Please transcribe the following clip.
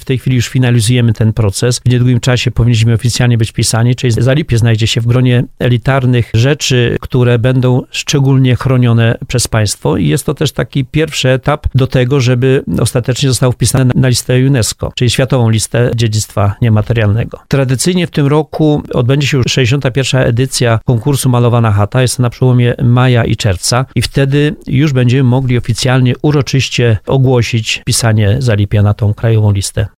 W tej chwili już finalizujemy ten proces. W niedługim czasie powinniśmy oficjalnie być wpisani, czyli Zalipie znajdzie się w gronie elitarnych rzeczy, które będą szczególnie chronione przez państwo i jest to też taki pierwszy etap do tego, żeby ostatecznie zostało wpisane na listę UNESCO, czyli Światową Listę Dziedzictwa Niematerialnego. Tradycyjnie w tym roku odbędzie się już 61. edycja konkursu Malowana Chata, jest to na przełomie maja i czerwca i wtedy już będziemy mogli oficjalnie, uroczyście ogłosić wpisanie Zalipia na tą krajową listę.